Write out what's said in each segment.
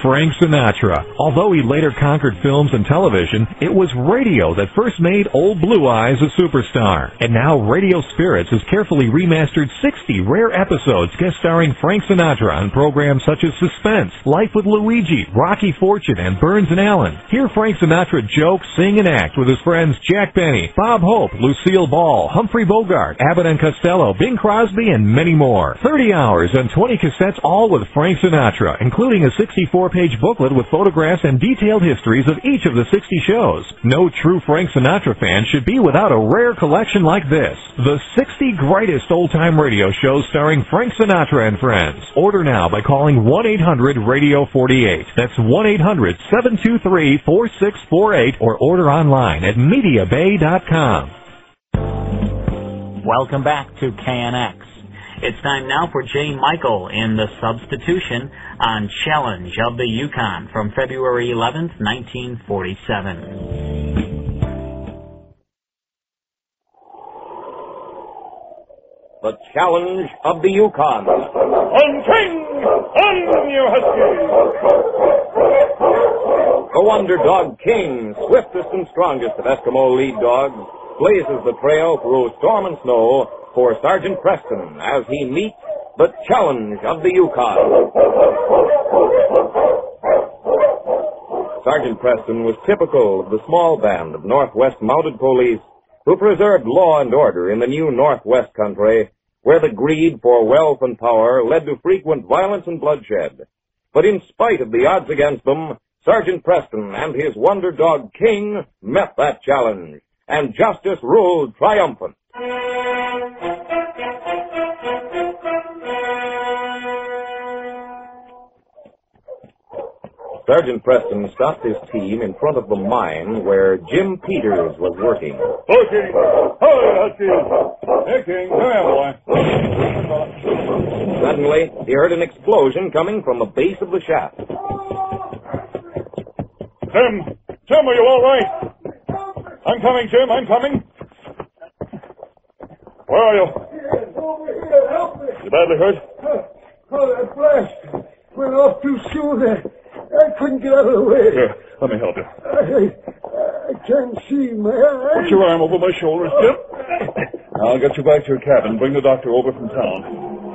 Frank Sinatra. Although he later conquered films and television, it was radio that first made Old Blue Eyes a superstar. And now Radio Spirits has carefully remastered 60 rare episodes guest starring Frank Sinatra on programs such as Suspense, Life with Luigi, Rocky Fortune, and Burns and Allen. Hear Frank Sinatra joke, sing, and act with his friends Jack Benny, Bob Hope, Lucille Ball, Humphrey Bogart, Abbott and Costello, Bing Crosby, and many more. 30 hours and 20 cassettes, all with Frank Sinatra, including a 64-page booklet with photographs and detailed histories of each of the 60 shows. No true Frank Sinatra fan should be without a rare collection like this. The 60 greatest old-time radio shows starring Frank Sinatra and Friends. Order now by calling 1-800-RADIO-48. That's 1-800-723-4648 or order online at MediaBay.com. Welcome back to KNX. It's time now for Jay Michael in The Substitution on Challenge of the Yukon from February 11th, 1947. The Challenge of the Yukon. On King! On, you huskies! The Wonder Dog King, swiftest and strongest of Eskimo lead dogs, blazes the trail through storm and snow for Sergeant Preston as he meets the Challenge of the Yukon. Sergeant Preston was typical of the small band of Northwest Mounted Police who preserved law and order in the new Northwest country, where the greed for wealth and power led to frequent violence and bloodshed. But in spite of the odds against them, Sergeant Preston and his Wonder Dog King met that challenge, and justice ruled triumphant. Sergeant Preston stopped his team in front of the mine where Jim Peters was working. Okay. Hi, huskies. Hey, King. Come here, boy. Suddenly, he heard an explosion coming from the base of the shaft. Tim, are you all right? I'm coming, Jim. I'm coming. Where are you? Yes, over here. Help me. You badly hurt? Oh, that blast went off too soon. I couldn't get out of the way. Here, let me help you. I can't see my eyes. Put your arm over my shoulders, Jim. I'll get you back to your cabin. Bring the doctor over from town.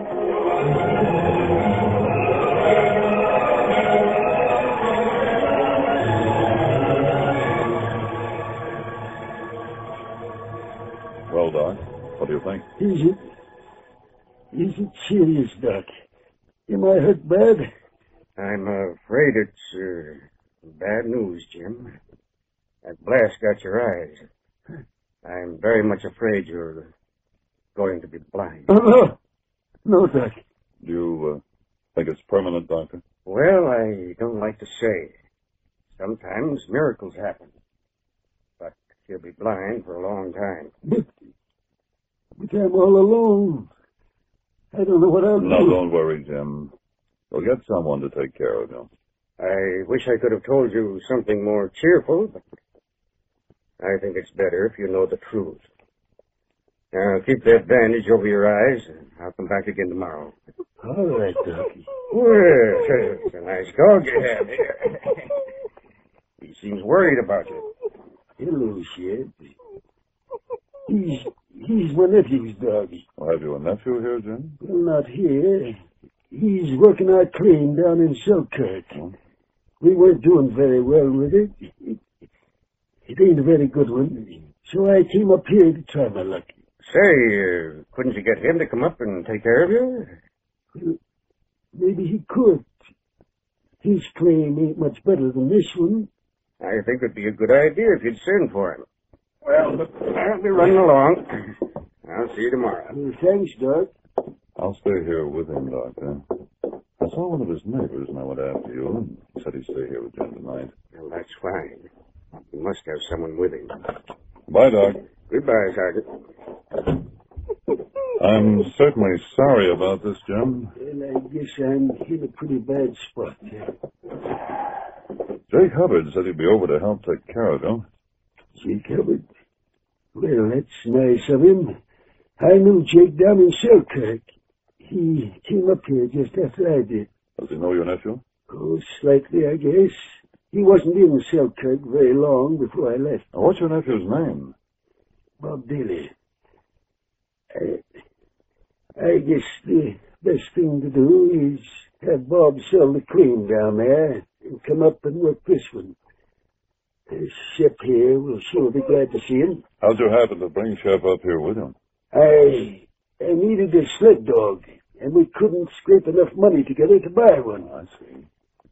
Well, Doc, what do you think? Is it serious, Doc? Am I hurt bad? I'm afraid it's bad news, Jim. That blast got your eyes. I'm very much afraid you're going to be blind. Oh, no, Doc. Do you think it's permanent, Doctor? Well, I don't like to say. Sometimes miracles happen. But you'll be blind for a long time. But I'm all alone. I don't know what I'll do. No, don't worry, Jim. We'll get someone to take care of you. I wish I could have told you something more cheerful, but I think it's better if you know the truth. Now, keep that bandage over your eyes, and I'll come back again tomorrow. All right, Doc. Well, it's a nice dog you have here. He seems worried about you. Hello, Shep. He's my nephew's dog. Well, have you a nephew here, Jim? Well, not here. He's working our claim down in Selkirk. Oh. We weren't doing very well with it. It ain't a very good one. So I came up here to try my luck. Say, couldn't you get him to come up and take care of you? Well, maybe he could. His claim ain't much better than this one. I think it'd be a good idea if you'd send for him. Well, but I'll be running along. I'll see you tomorrow. Well, thanks, Doc. I'll stay here with him, Doctor. I saw one of his neighbors and I went after you and said he'd stay here with Jim tonight. Well, that's fine. He must have someone with him. Bye, Doc. Goodbye, Sergeant. I'm certainly sorry about this, Jim. Well, I guess I'm in a pretty bad spot. Jake Hubbard said he'd be over to help take care of you. Jake Hubbard? Well, that's nice of him. I knew Jake down in Selkirk. He came up here just after I did. Does he know your nephew? Oh, slightly, I guess. He wasn't in Selkirk very long before I left. What's your nephew's name? Bob Daly. I guess the best thing to do is have Bob sell the claim down there and come up and work this one. Shep here will sure be glad to see him. How'd you happen to bring Shep up here with him? I needed a sled dog, and we couldn't scrape enough money together to buy one. I see.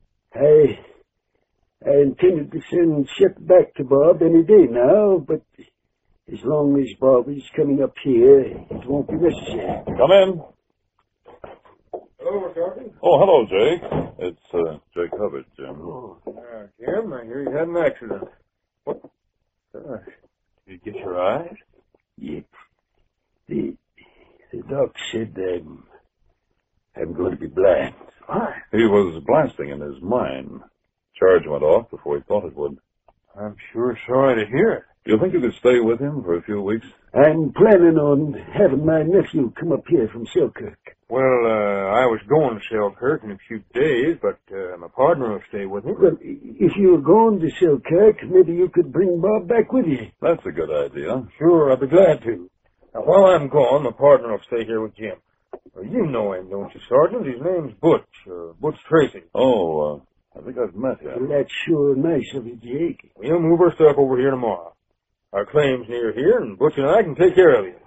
I intended to send Shep back to Bob any day now, but as long as Bob is coming up here, it won't be necessary. Come in. Hello, Sergeant. Oh, hello, Jake. It's Jake Hubbard, Jim. Oh, Jim, I hear you had an accident. What? Gosh, did you get your eyes? yeah. The doc said I'm going to be blind. Why? He was blasting in his mind. Charge went off before he thought it would. I'm sure sorry to hear it. Do you think you could stay with him for a few weeks? I'm planning on having my nephew come up here from Selkirk. Well, I was going to Selkirk in a few days, but my partner will stay with me. Well, if you're going to Selkirk, maybe you could bring Bob back with you. That's a good idea. Sure, I'll be glad to. Now, while I'm gone, my partner will stay here with Jim. Well, you know him, don't you, Sergeant? His name's Butch Tracy. Oh, I think I've met him. Well, that's sure nice of you, Jake. We'll move our stuff over here tomorrow. Our claim's near here, and Butch and I can take care of you.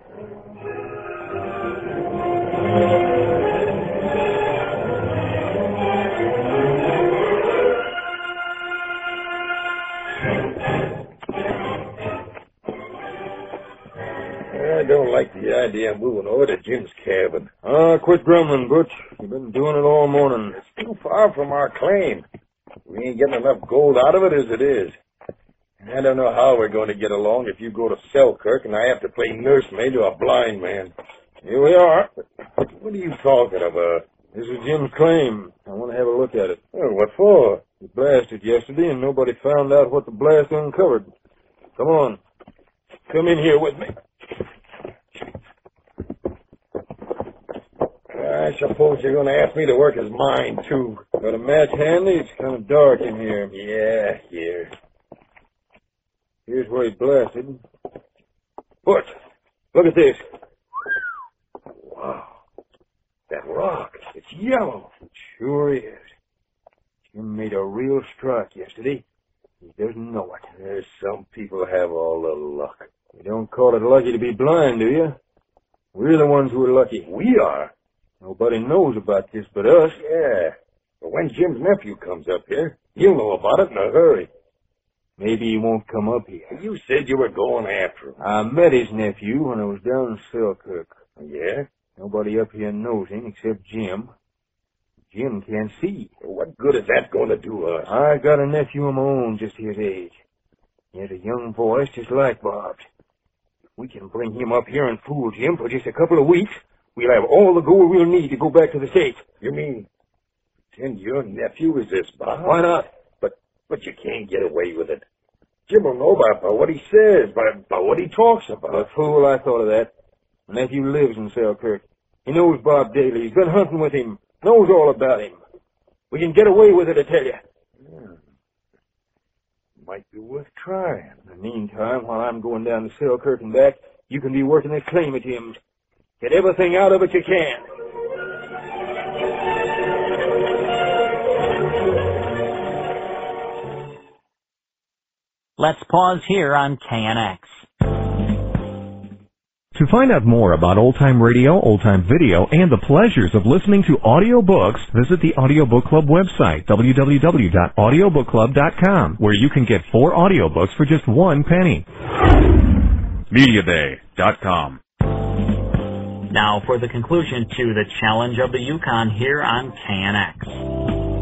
I don't like the idea of moving over to Jim's cabin. Quit grumbling, Butch. You've been doing it all morning. It's too far from our claim. We ain't getting enough gold out of it as it is. I don't know how we're going to get along if you go to Selkirk and I have to play nursemaid to a blind man. Here we are. What are you talking about? This is Jim's claim. I want to have a look at it. Well, what for? He blasted yesterday, and nobody found out what the blast uncovered. Come on. Come in here with me. I suppose you're going to ask me to work as mine, too. Got a match handy? It's kind of dark in here. Yeah, here. Here's where he blasted. Butch, look at this. Wow. That rock, it's yellow. It sure is. Jim made a real strike yesterday. He doesn't know it. There's some people have all the luck. You don't call it lucky to be blind, do you? We're the ones who are lucky. We are. Nobody knows about this but us. Yeah. But when Jim's nephew comes up here, he'll know about it in a hurry. Maybe he won't come up here. You said you were going after him. I met his nephew when I was down in Selkirk. Yeah? Nobody up here knows him except Jim. Jim can't see. What good is that going to do us? I got a nephew of my own just his age. He has a young voice just like Bob's. If we can bring him up here and fool Jim for just a couple of weeks, we'll have all the gold we'll need to go back to the States. You mean, pretend your nephew is this Bob? Why not? But you can't get away with it. Jim will know by what he says, by what he talks about. A fool, I thought of that. My nephew lives in Selkirk. He knows Bob Daly. He's been hunting with him. Knows all about him. We can get away with it, I tell you. Yeah. Might be worth trying. In the meantime, while I'm going down to Selkirk and back, you can be working that claim of Jim's. Get everything out of it you can. Let's pause here on KNX. To find out more about old-time radio, old-time video, and the pleasures of listening to audiobooks, visit the Audiobook Club website, www.audiobookclub.com, where you can get 4 audiobooks for just 1 penny. Mediaday.com. Now for the conclusion to the Challenge of the Yukon here on KNX.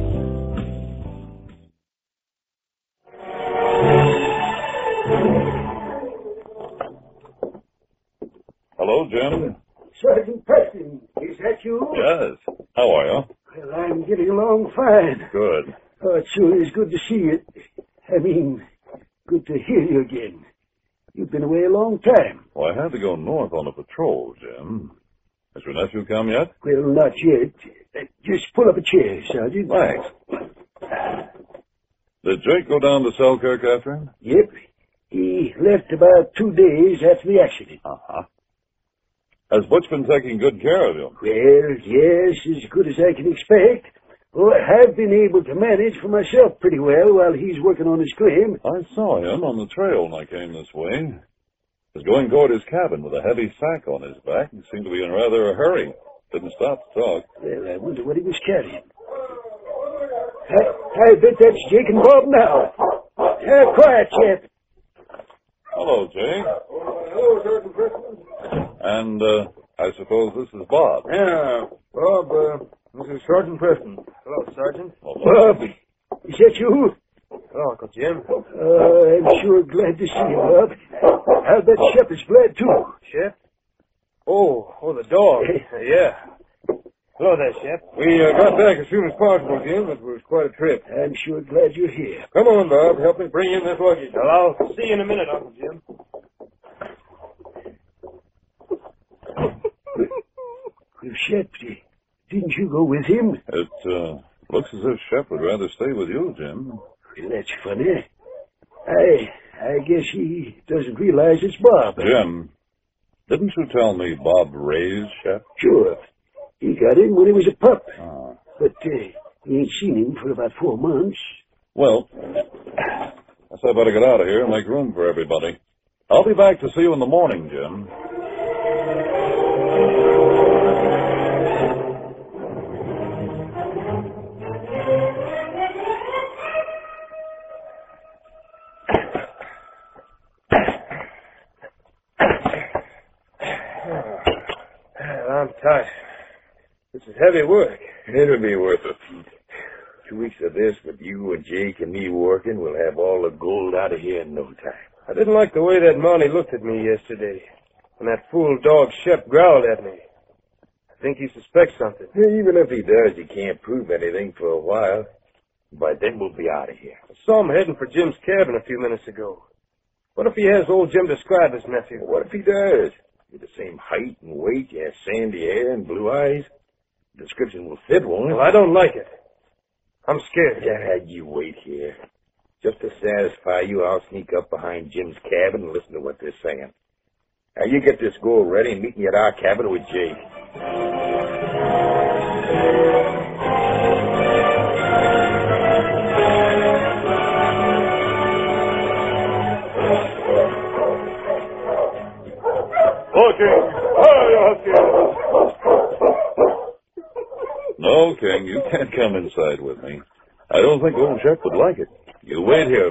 Hello, Jim. Sergeant Preston, is that you? Yes. How are you? Well, I'm getting along fine. Good. Oh, it sure is good to see you. I mean, good to hear you again. You've been away a long time. Well, I had to go north on a patrol, Jim. Has your nephew come yet? Well, not yet. Just pull up a chair, Sergeant. Thanks. Did Jake go down to Selkirk after him? Yep. He left about 2 days after the accident. Uh-huh. Has Butch been taking good care of you? Well, yes, as good as I can expect. Well, I have been able to manage for myself pretty well while he's working on his claim. I saw him on the trail when I came this way. He was going toward his cabin with a heavy sack on his back and seemed to be in rather a hurry. Didn't stop to talk. Well, I wonder what he was carrying. I bet that's Jake and Bob now. Quiet, chap. Hello, Jake. Hello, Sergeant Preston. And, I suppose this is Bob. Yeah, Bob, this is Sergeant Preston. Hello, Sergeant. Bob, is that you? Hello, Uncle Jim. I'm sure glad to see you, Bob. I'll bet Shep is glad, too. Shep? Oh, the dog. Yeah. Hello there, Shep. We got back as soon as possible, Jim. It was quite a trip. I'm sure glad you're here. Come on, Bob. Help me bring in this luggage. Well, I'll see you in a minute, Uncle Jim. Well, Shep, didn't you go with him? It, looks as if Shep would rather stay with you, Jim. Well, that's funny. I guess he doesn't realize it's Bob. Jim, didn't you tell me Bob raised Shep? Sure. He got him when he was a pup. Ah. But we ain't seen him for about 4 months. Well, guess I better get out of here and make room for everybody. I'll be back to see you in the morning, Jim. I'm tired. This is heavy work. It'll be worth it. 2 weeks of this with you and Jake and me working, we'll have all the gold out of here in no time. I didn't like the way that Mountie looked at me yesterday when that fool dog Shep growled at me. I think he suspects something. Even if he does, he can't prove anything for a while. By then we'll be out of here. I saw him heading for Jim's cabin a few minutes ago. What if he has old Jim describe his nephew? What if he does? With the same height and weight, he has sandy hair and blue eyes. The description will fit, won't it? Well, I don't like it. I'm scared. Yeah, you wait here. Just to satisfy you, I'll sneak up behind Jim's cabin and listen to what they're saying. Now, you get this gold ready and meet me at our cabin with Jake. No, King, you can't come inside with me. I don't think old Shep would like it. You wait here.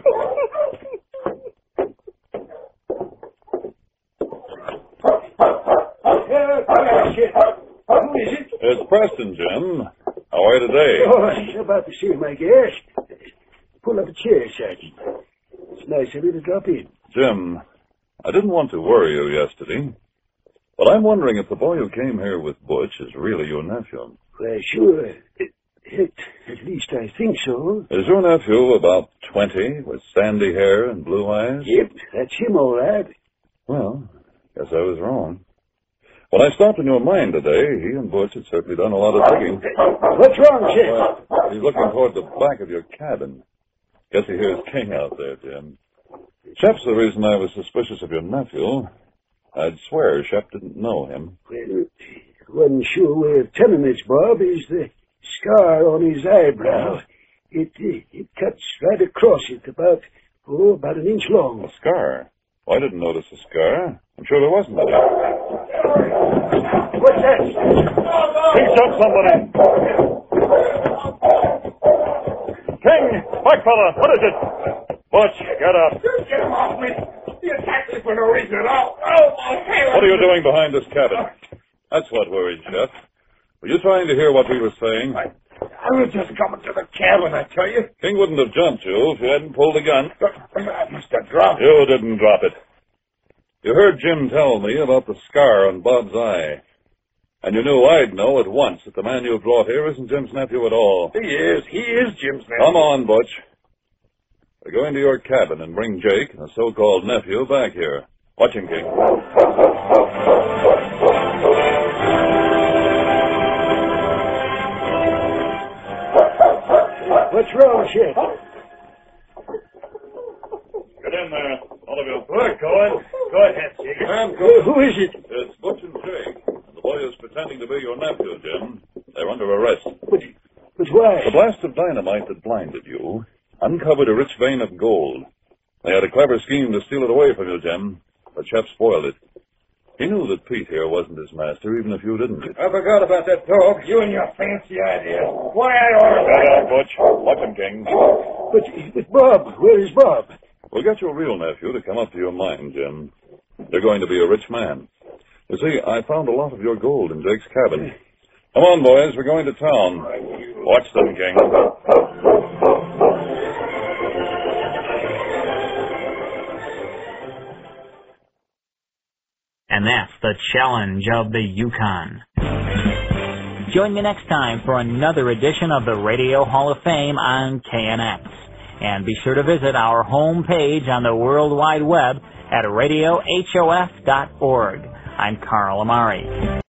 Who is it? It's Preston, Jim. How are you today? Oh, it's about the same, I guess. Pull up a chair, Sergeant. It's nice of you to drop in. Jim, I didn't want to worry you yesterday, but I'm wondering if the boy who came here with Butch is really your nephew. Well, sure. At least I think so. Is your nephew about 20, with sandy hair and blue eyes? Yep, that's him, all right. Well, guess I was wrong. When I stopped in your mine today, he and Butch had certainly done a lot of digging. What's wrong, Shep? Well, he's looking toward the back of your cabin. Guess he hears King out there, Jim. Shep's the reason I was suspicious of your nephew. I'd swear Shep didn't know him. Well, one sure way of telling this, Bob, is the scar on his eyebrow. It cuts right across it, about an inch long. A scar? Well, I didn't notice a scar. I'm sure there wasn't any. What's that? King shot somebody. King! Back, fella! What is it? Butch, get up. Get him off me! He attacked me for no reason at all. Oh, my hair! What are you doing behind this cabin? That's what worried Shep. Were you trying to hear what we were saying? I was just coming to the cabin, I tell you. King wouldn't have jumped you if you hadn't pulled the gun. I must have dropped it. You didn't drop it. You heard Jim tell me about the scar on Bob's eye. And you knew I'd know at once that the man you brought here isn't Jim's nephew at all. He is Jim's nephew. Come on, Butch. We're going to your cabin and bring Jake, the so-called nephew, back here. Watch him, King. What's wrong, Shep? Who is it? It's Butch and Jake. The boy is pretending to be your nephew, Jim. They're under arrest. But why? The blast of dynamite that blinded you uncovered a rich vein of gold. They had a clever scheme to steal it away from you, Jim, but Shep spoiled it. He knew that Pete here wasn't his master, even if you didn't. I forgot about that dog. You and your fancy ideas. Why I ought to... Shut up, Butch. Watch him, King. But Bob, where is Bob? We'll get your real nephew to come up to your mine, Jim. You're going to be a rich man. You see, I found a lot of your gold in Jake's cabin. Come on, boys. We're going to town. Watch them, King. And that's the challenge of the Yukon. Join me next time for another edition of the Radio Hall of Fame on KNX. And be sure to visit our home page on the World Wide Web at radiohof.org. I'm Carl Amari.